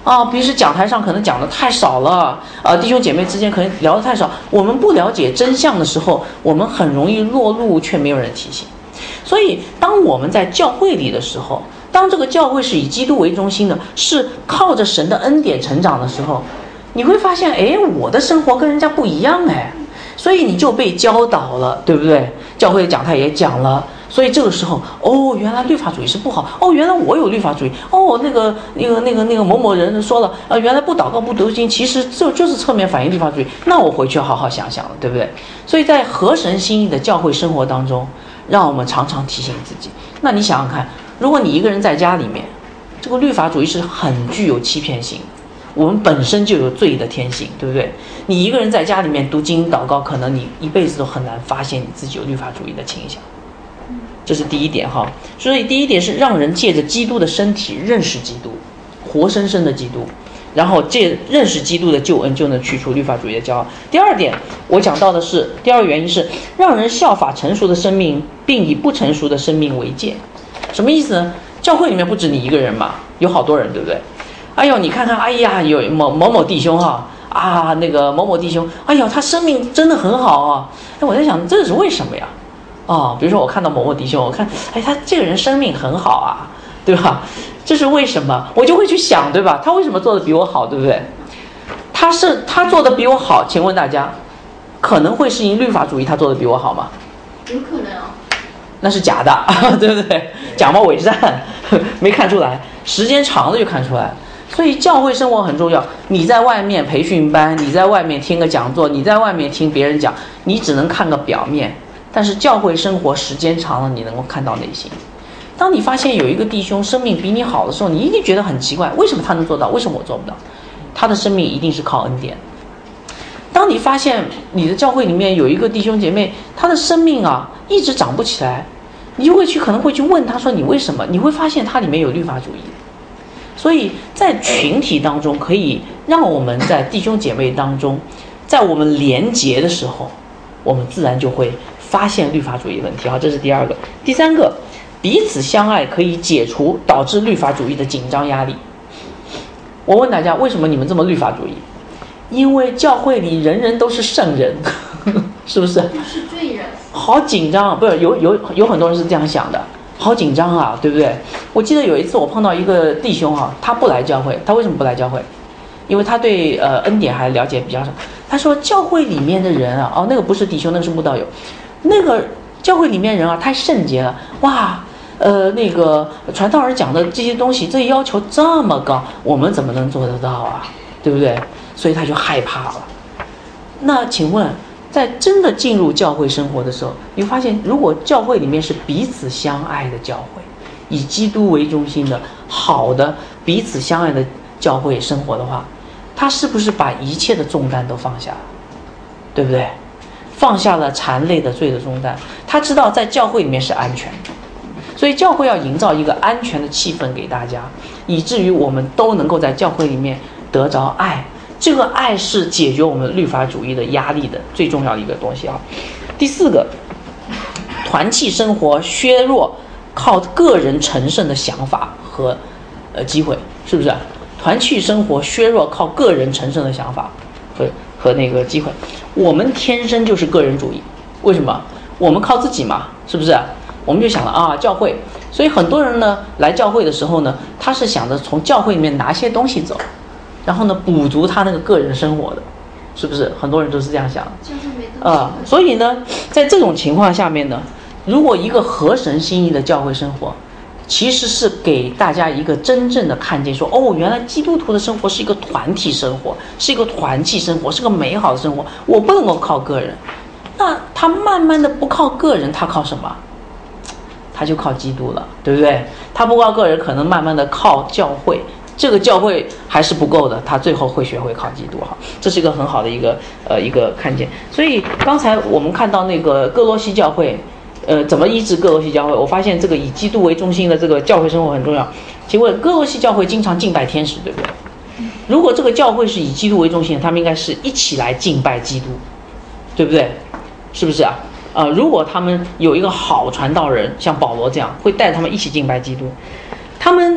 平时讲台上可能讲的太少了，弟兄姐妹之间可能聊得太少，我们不了解真相的时候，我们很容易落入，却没有人提醒。所以当我们在教会里的时候，当这个教会是以基督为中心的，是靠着神的恩典成长的时候，你会发现，我的生活跟人家不一样，所以你就被教导了，对不对？教会讲台也讲了，所以这个时候，原来律法主义是不好，原来我有律法主义，那个某某人说了，原来不祷告不读经，其实这就是侧面反映律法主义，那我回去好好想想了，对不对？所以在合神心意的教会生活当中，让我们常常提醒自己。那你想想看，如果你一个人在家里面，这个律法主义是很具有欺骗性的，我们本身就有罪的天性，对不对？你一个人在家里面读经祷告，可能你一辈子都很难发现你自己有律法主义的倾向。这是第一点哈。所以第一点是让人借着基督的身体认识基督，活生生的基督，然后借认识基督的救恩，就能去除律法主义的骄傲。第二点，我讲到的是第二个原因是让人效法成熟的生命，并以不成熟的生命为戒。什么意思呢？教会里面不止你一个人嘛，有好多人，对不对？你看看，有某某弟兄那个某某弟兄，他生命真的很好啊。我在想，这是为什么呀？比如说我看到某某弟兄，我看，他这个人生命很好啊，对吧？这是为什么？我就会去想，对吧？他为什么做的比我好，对不对？他做的比我好，请问大家，可能会是因律法主义他做的比我好吗？ 有可能那是假的，对不对？假冒伪善，没看出来，时间长了就看出来了。所以教会生活很重要。你在外面培训班，你在外面听个讲座，你在外面听别人讲，你只能看个表面。但是教会生活时间长了，你能够看到内心。当你发现有一个弟兄生命比你好的时候，你一定觉得很奇怪，为什么他能做到，为什么我做不到？他的生命一定是靠恩典。当你发现你的教会里面有一个弟兄姐妹，他的生命一直长不起来，你就可能会去问他说你为什么？你会发现他里面有律法主义。所以在群体当中，可以让我们在弟兄姐妹当中，在我们连结的时候，我们自然就会发现律法主义问题。这是第二个。第三个，彼此相爱可以解除导致律法主义的紧张压力。我问大家，为什么你们这么律法主义？因为教会里人人都是圣人，是不是？ 是罪人。好紧张，不是有很多人是这样想的，好紧张啊，对不对？我记得有一次我碰到一个弟兄他不来教会，他为什么不来教会？因为他对恩典还了解比较少。他说教会里面的人那个不是弟兄，那个是慕道友，那个教会里面人太圣洁了，那个传道人讲的这些东西，这要求这么高，我们怎么能做得到啊？对不对？所以他就害怕了。那请问，在真的进入教会生活的时候，你发现如果教会里面是彼此相爱的教会，以基督为中心的好的彼此相爱的教会生活的话，他是不是把一切的重担都放下了？对不对？放下了缠累的罪的重担，他知道在教会里面是安全的，所以教会要营造一个安全的气氛给大家，以至于我们都能够在教会里面得着爱。这个爱是解决我们律法主义的压力的最重要的一个东西。第四个，团契生活削弱靠个人成圣的想法和机会，是不是？团契生活削弱靠个人成圣的想法和那个机会。我们天生就是个人主义，为什么？我们靠自己嘛，是不是？我们就想了教会，所以很多人呢来教会的时候呢，他是想着从教会里面拿些东西走，然后呢补足他那个个人生活的，是不是？很多人都是这样想的。所以呢，在这种情况下面呢，如果一个合神心意的教会生活，其实是给大家一个真正的看见，说原来基督徒的生活是一个团体生活，是一个团契生活，是个美好的生活。我不能够靠个人，那他慢慢的不靠个人，他靠什么？他就靠基督了，对不对？他不靠个人，可能慢慢的靠教会，这个教会还是不够的，他最后会学会靠基督。这是一个很好的一个看见。所以刚才我们看到那个哥罗西教会，怎么医治哥罗西教会？我发现这个以基督为中心的这个教会生活很重要。请问哥罗西教会经常敬拜天使，对不对？如果这个教会是以基督为中心的，他们应该是一起来敬拜基督，对不对？是不是啊？如果他们有一个好传道人，像保罗这样，会带他们一起敬拜基督，他们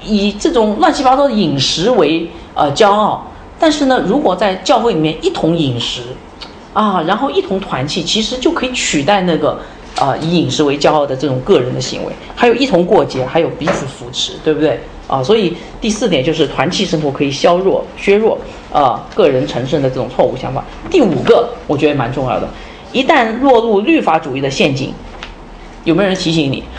以这种乱七八糟的饮食为骄傲，但是呢，如果在教会里面一同饮食啊，然后一同团契，其实就可以取代那个以饮食为骄傲的这种个人的行为，还有一同过节，还有彼此扶持，对不对啊？所以第4点就是团契生活可以削弱个人成圣的这种错误想法。第5个我觉得蛮重要的，一旦落入律法主义的陷阱，有没有人提醒你？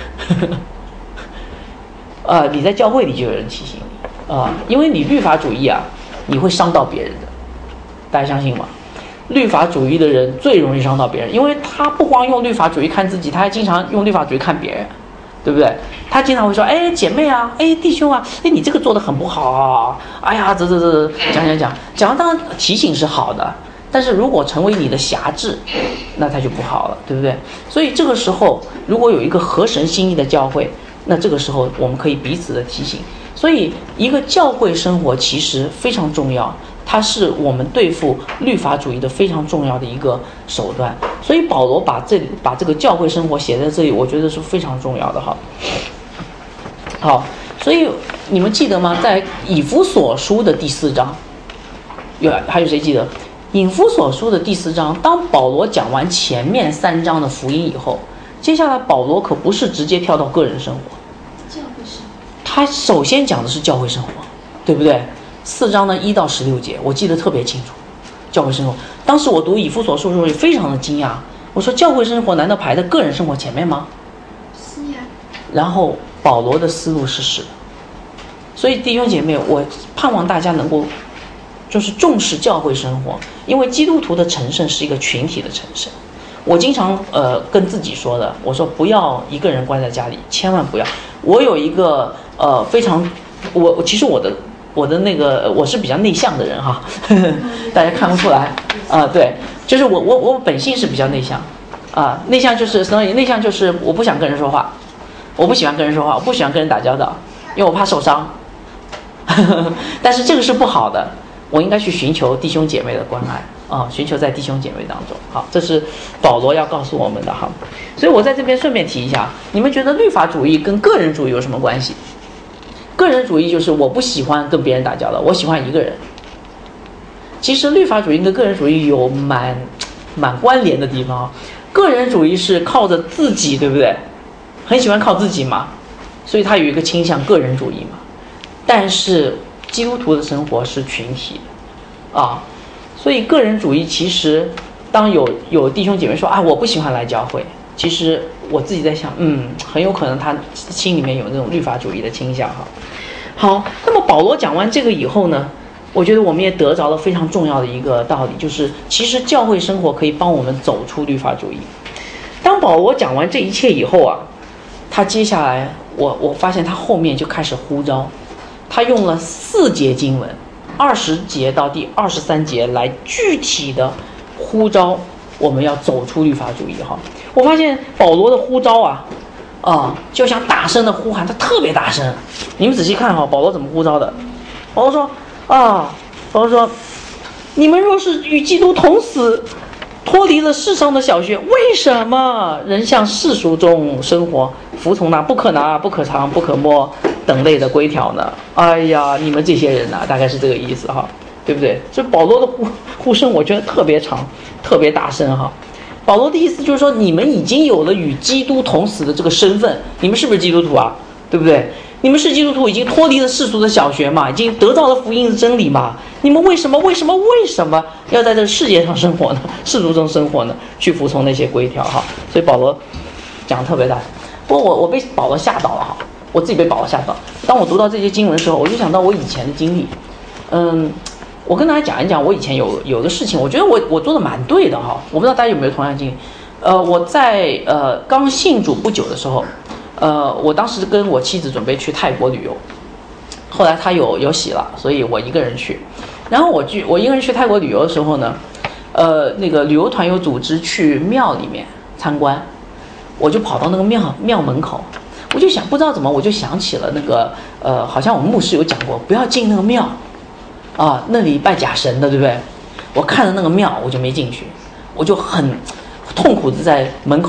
你在教会里就有人提醒你因为你律法主义啊，你会伤到别人的，大家相信吗？律法主义的人最容易伤到别人，因为他不光用律法主义看自己，他还经常用律法主义看别人，对不对？他经常会说，哎，姐妹啊，哎，弟兄啊，哎，你这个做得很不好啊，哎呀，讲，当然提醒是好的，但是如果成为你的辖制，那他就不好了，对不对？所以这个时候，如果有一个合神心意的教会，那这个时候我们可以彼此的提醒。所以一个教会生活其实非常重要，它是我们对付律法主义的非常重要的一个手段。所以保罗把这个教会生活写在这里，我觉得是非常重要的哈。好，所以你们记得吗？在以弗所书的第4章，还有谁记得？以弗所书的第4章，当保罗讲完前面3章的福音以后，接下来保罗可不是直接跳到个人生活， 教会生活， 他首先讲的是教会生活，对不对？4章的1到16节，我记得特别清楚。教会生活，当时我读以弗所书的时候也非常的惊讶，我说教会生活难道排在个人生活前面吗？ 是呀。 然后保罗的思路是的，所以弟兄姐妹，我盼望大家能够就是重视教会生活，因为基督徒的成圣是一个群体的成圣。我经常跟自己说的，我说不要一个人关在家里，千万不要。我有一个非常其实我的那个我是比较内向的人哈，大家看不出来对，就是我本性是比较内向内向就是我不想跟人说话，我不喜欢跟人说话，我不喜欢跟人打交道，因为我怕受伤。但是这个是不好的，我应该去寻求弟兄姐妹的关爱寻求在弟兄姐妹当中。好，这是保罗要告诉我们的哈。所以我在这边顺便提一下，你们觉得律法主义跟个人主义有什么关系？个人主义就是我不喜欢跟别人打交道，我喜欢一个人。其实律法主义跟个人主义有蛮关联的地方。个人主义是靠着自己，对不对？很喜欢靠自己嘛，所以他有一个倾向个人主义嘛。但是基督徒的生活是群体的所以个人主义其实当有弟兄姐妹说我不喜欢来教会，其实我自己在想很有可能他心里面有那种律法主义的倾向哈。好，那么保罗讲完这个以后呢，我觉得我们也得着了非常重要的一个道理，就是其实教会生活可以帮我们走出律法主义。当保罗讲完这一切以后他接下来我发现他后面就开始呼召，他用了4节经文，20节到第23节来具体的呼召我们要走出律法主义哈。我发现保罗的呼召就像大声的呼喊，他特别大声。你们仔细看保罗怎么呼召的。保罗说你们若是与基督同死，脱离了世上的小学，为什么人向世俗中生活，服从那不可拿、不可尝、不可摸等类的规条呢？哎呀，你们这些人大概是这个意思哈，对不对？所以保罗的呼声我觉得特别长，特别大声哈。保罗的意思就是说，你们已经有了与基督同死的这个身份，你们是不是基督徒对不对？你们是基督徒，已经脱离了世俗的小学嘛，已经得到了福音的真理嘛，你们为什么要在这个世界上生活呢？世俗中生活呢？去服从那些规条哈。所以保罗讲得特别大。不过我被保罗吓到了哈，我自己被保罗吓到。当我读到这些经文的时候，我就想到我以前的经历。我跟大家讲一讲我以前有个事情，我觉得我做的蛮对的哈。我不知道大家有没有同样经历。我在刚信主不久的时候，我当时跟我妻子准备去泰国旅游，后来她有喜了，所以我一个人去。然后我一个人去泰国旅游的时候呢，那个旅游团有组织去庙里面参观，我就跑到那个庙门口，我就想不知道怎么我就想起了那个好像我们牧师有讲过，不要进那个庙那里拜假神的，对不对？我看着那个庙我就没进去，我就很痛苦的在门口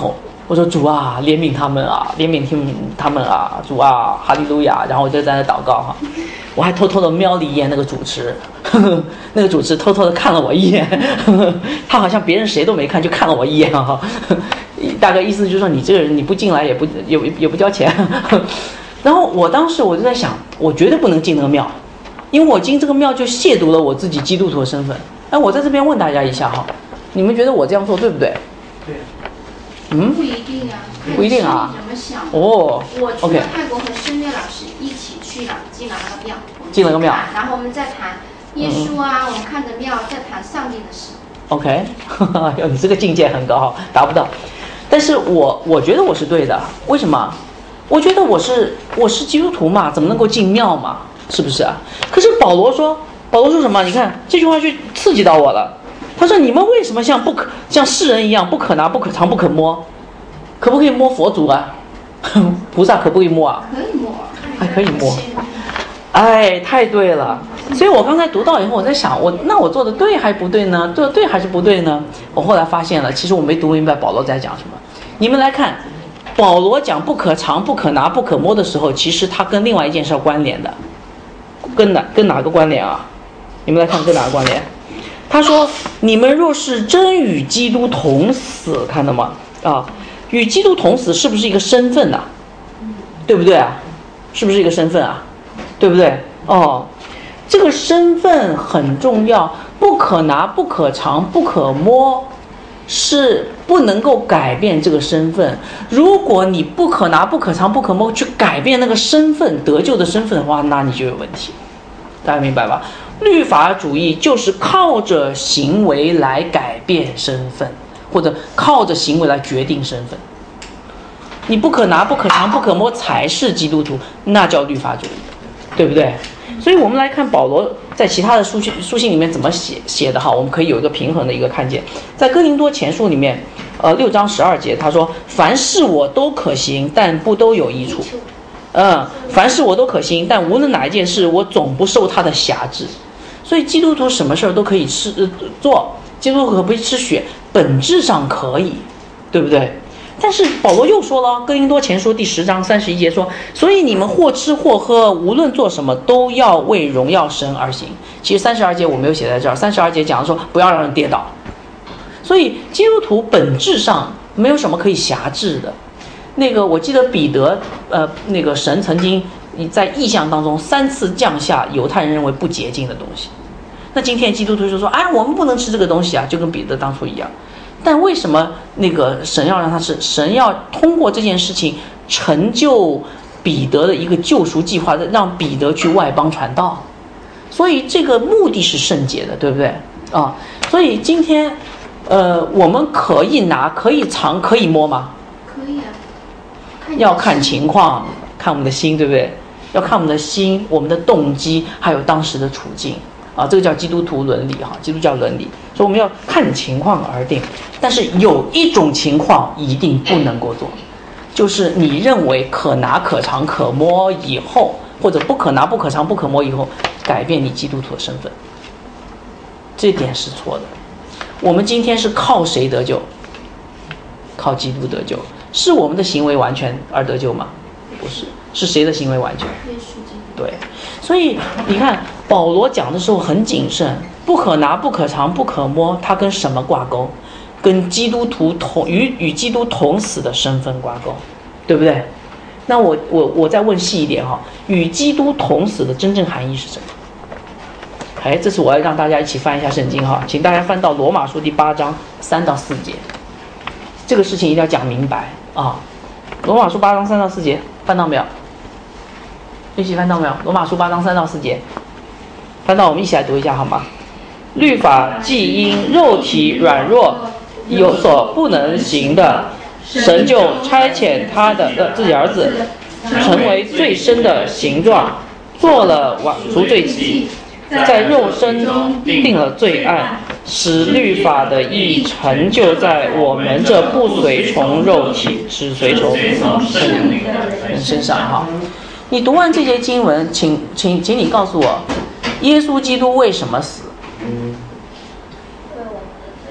我说主啊，怜悯他们啊，怜悯他们啊，主啊，哈利路亚。然后我就在那祷告哈，我还偷偷的瞄了一眼那个主持，那个主持偷偷的看了我一眼，他好像别人谁都没看，就看了我一眼哈，大概意思就是说你这个人你不进来也不交钱。然后我当时我就在想，我绝对不能进那个庙，因为我进这个庙就亵渎了我自己基督徒的身份。哎，我在这边问大家一下哈，你们觉得我这样做对不对？ 对。 不一定啊， 不一定啊。 怎么想？ 哦， 我去了泰国和申月老师一起去了，进了那个庙。 进了个庙。 然后我们在谈耶稣啊，我们看着庙在谈上帝的事。 OK， 你这个境界很高，达不到。但是我觉得我是对的，为什么？我觉得我是基督徒嘛，怎么能够进庙嘛？是不是啊？可是保罗说什么？你看这句话就刺激到我了。他说：“你们为什么像世人一样不可拿、不可尝、不可摸？可不可以摸佛祖啊？菩萨可不可以摸啊？ 可以摸， 还可以摸。哎，太对了。所以我刚才读到以后，我在想，我做的对还不对呢？做的对还是不对呢？我后来发现了，其实我没读明白保罗在讲什么。你们来看，保罗讲不可尝、不可拿、不可摸的时候，其实他跟另外一件事关联的，跟哪个关联啊？你们来看跟哪个关联？他说：你们若是真与基督同死，看到吗？啊，与基督同死是不是一个身份啊？对不对啊？是不是一个身份啊？对不对？哦，这个身份很重要，不可拿、不可尝、不可摸，是不能够改变这个身份。如果你不可拿、不可尝、不可摸去改变那个身份，得救的身份的话，那你就有问题。大家明白吧？律法主义就是靠着行为来改变身份，或者靠着行为来决定身份。你不可拿、不可尝、不可摸才是基督徒，那叫律法主义，对不对？所以我们来看保罗在其他的书信里面怎么写的哈，我们可以有一个平衡的一个看见。在哥林多前书里面，6章12节他说：凡事我都可行，但不都有益处。凡事我都可行，但无论哪一件事，我总不受他的辖制。所以基督徒什么事儿都可以做，基督徒可不可以吃血？本质上可以，对不对？但是保罗又说了，哥林多前书第10章31节说：所以你们或吃或喝，无论做什么，都要为荣耀神而行。其实32节我没有写在这儿，32节讲说不要让人跌倒。所以基督徒本质上没有什么可以辖制的。我记得彼得神曾经在异象当中3次降下犹太人认为不洁净的东西。那今天基督徒就说：我们不能吃这个东西啊，就跟彼得当初一样。但为什么神要让他吃？神要通过这件事情成就彼得的一个救赎计划，让彼得去外邦传道。所以这个目的是圣洁的，对不对啊？所以今天我们可以拿、可以尝、可以摸吗？ 可以啊。 要看情况，看我们的心，对不对？要看我们的心、我们的动机，还有当时的处境啊，这个叫基督徒伦理哈，基督教伦理。所以我们要看情况而定。但是有一种情况一定不能够做，就是你认为可拿、可尝、可摸以后，或者不可拿、不可尝、不可摸以后，改变你基督徒的身份，这点是错的。我们今天是靠谁得救？靠基督得救。是我们的行为完全而得救吗？不是，是谁的行为完全？对，所以你看保罗讲的时候很谨慎，不可拿、不可尝、不可摸，它跟什么挂钩？跟基督徒与基督同死的身份挂钩，对不对？那我再问细一点哈，与基督同死的真正含义是什么？这次我要让大家一起翻一下圣经哈，请大家翻到罗马书第8章3到4节，这个事情一定要讲明白啊。罗马书8章3到4节，翻到没有？一起翻到没有？罗马书8章3到4节，翻到我们一起来读一下好吗？律法既因肉体软弱有所不能行的，神就差遣他的自己儿子成为最深的形状，做了赎罪祭，在肉身中定了罪案，使律法的义成就在我们这不随从肉体只随从圣灵的人身上哈。你读完这些经文，请你告诉我，耶稣基督为什么死？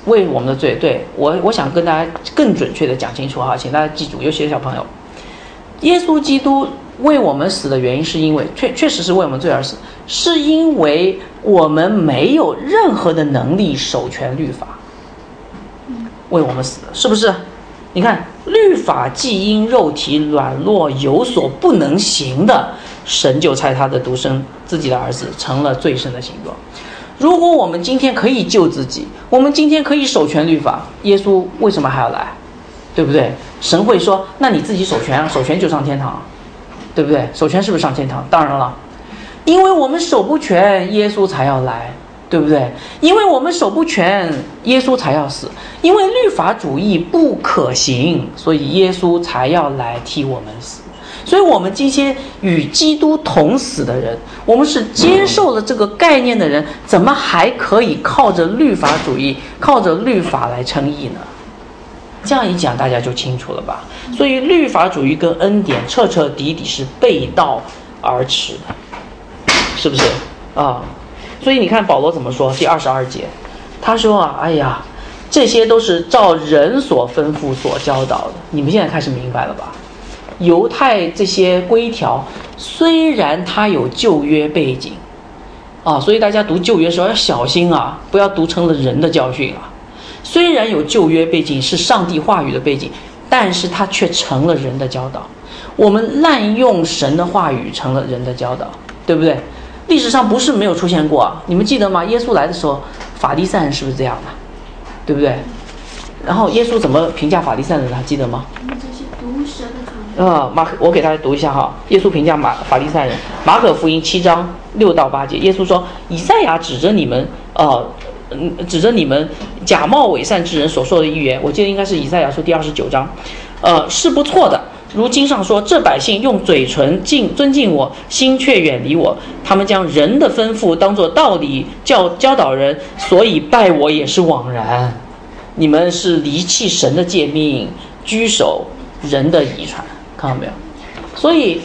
为我们的罪。对，我想跟大家更准确的讲清楚哈，请大家记住，尤其是小朋友，耶稣基督为我们死的原因是因为确实是为我们罪而死，是因为我们没有任何的能力守全律法，为我们死的，是不是？你看，律法既因肉体软弱有所不能行的，神就差他的独生自己的儿子成了罪身的形状。如果我们今天可以救自己，我们今天可以守全律法，耶稣为什么还要来？对不对？神会说，那你自己守全，守全就上天堂，对不对？守全是不是上天堂？当然了，因为我们守不全，耶稣才要来，对不对？因为我们守不全，耶稣才要死。因为律法主义不可行，所以耶稣才要来替我们死。所以我们这些与基督同死的人，我们是接受了这个概念的人，怎么还可以靠着律法主义，靠着律法来称义呢？这样一讲大家就清楚了吧？所以律法主义跟恩典彻彻底底是背道而驰的，是不是啊？所以你看保罗怎么说，第22节，他说啊，哎呀，这些都是照人所吩咐所教导的。你们现在开始明白了吧？犹太这些规条虽然它有旧约背景啊，所以大家读旧约的时候要小心啊，不要读成了人的教训啊。虽然有旧约背景，是上帝话语的背景，但是它却成了人的教导。我们滥用神的话语成了人的教导，对不对？历史上不是没有出现过啊，你们记得吗？耶稣来的时候，法利赛人是不是这样的？对不对？然后耶稣怎么评价法利赛人？还记得吗？ 这是毒蛇的种类。 我给大家读一下哈。耶稣评价法利赛人，马可福音7章6到8节，耶稣说：以赛亚指着你们假冒伪善之人所说的预言，我记得应该是以赛亚书第29章，是不错的。如经上说，这百姓用嘴唇尊敬我，心却远离我。他们将人的吩咐当作道理教导人，所以拜我也是枉然。你们是离弃神的诫命，居守人的遗传，看到没有？所以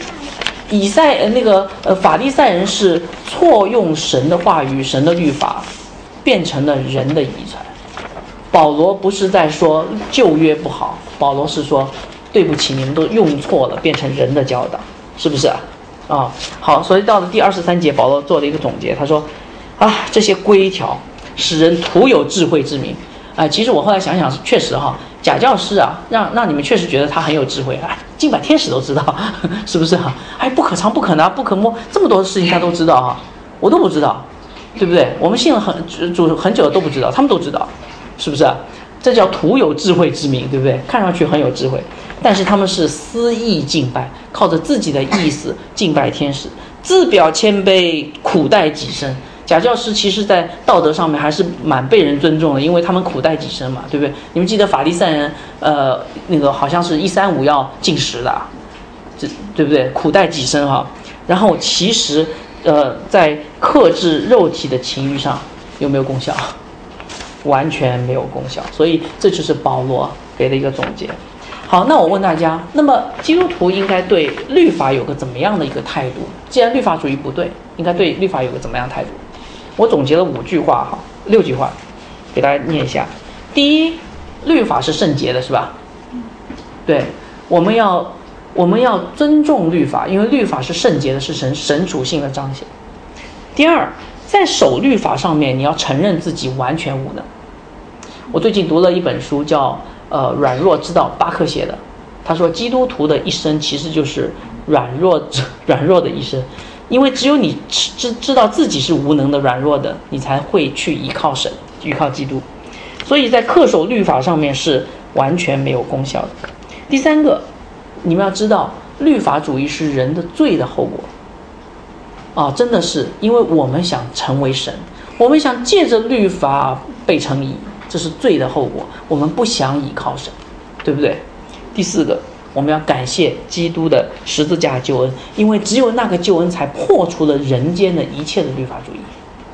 法利赛人是错用神的话语、神的律法，变成了人的遗传。保罗不是在说旧约不好，保罗是说对不起，你们都用错了，变成人的教导，是不是啊？好，所以到了第23节，保罗做了一个总结，他说这些规条使人徒有智慧之名。其实我后来想想，确实哈，假教师啊，让你们确实觉得他很有智慧，近百天使都知道，是不是哈？不可藏、不可拿、不可摸，这么多的事情他都知道哈，我都不知道，对不对？我们信了很久了都不知道，他们都知道，是不是？这叫徒有智慧之名，对不对？看上去很有智慧，但是他们是私意敬拜，靠着自己的意思敬拜天使，自表谦卑，苦待己身。假教师其实在道德上面还是蛮被人尊重的，因为他们苦待己身嘛，对不对？你们记得法利赛人好像是135要禁食的，对不对？苦待己身哈。然后其实在克制肉体的情欲上有没有功效？完全没有功效。所以这就是保罗给的一个总结。好，那我问大家，那么基督徒应该对律法有个怎么样的一个态度？既然律法主义不对，应该对律法有个怎么样的态度？我总结了6句话，给大家念一下。第一，律法是圣洁的，是吧？对，我们要尊重律法，因为律法是圣洁的，是神属性的彰显。第二，在守律法上面，你要承认自己完全无能。我最近读了一本书，叫软弱之道，巴克写的。他说，基督徒的一生其实就是软弱的一生。因为只有你知道自己是无能的、软弱的，你才会去依靠神、依靠基督。所以在恪守律法上面是完全没有功效的。第三个，你们要知道，律法主义是人的罪的后果。真的是，因为我们想成为神，我们想借着律法被称义，这是罪的后果。我们不想依靠神，对不对？第四个，我们要感谢基督的十字架救恩，因为只有那个救恩才破除了人间的一切的律法主义。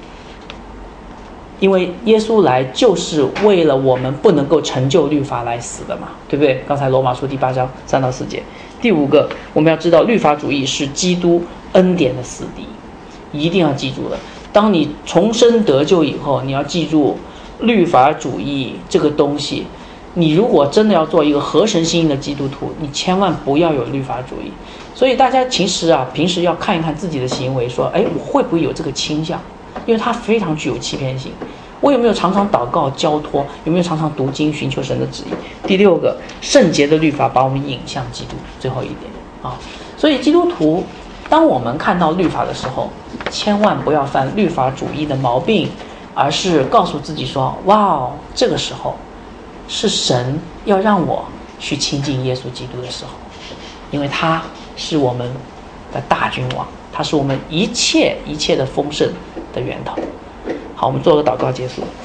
因为耶稣来就是为了我们不能够成就律法来死的嘛，对不对？刚才罗马书第8章3到4节。第五个，我们要知道律法主义是基督恩典的死敌，一定要记住了。当你重生得救以后，你要记住， 律法主义这个东西，你如果真的要做一个合神心意的基督徒，你千万不要有律法主义。所以大家其实平时要看一看自己的行为，说，我会不会有这个倾向？因为它非常具有欺骗性。我有没有常常祷告交托？有没有常常读经寻求神的旨意？第六个，圣洁的律法把我们引向基督。最后一点所以基督徒，当我们看到律法的时候，千万不要犯律法主义的毛病，而是告诉自己说，哇，这个时候是神要让我去亲近耶稣基督的时候，因为他是我们的大君王，他是我们一切的丰盛的源头。好，我们做个祷告结束。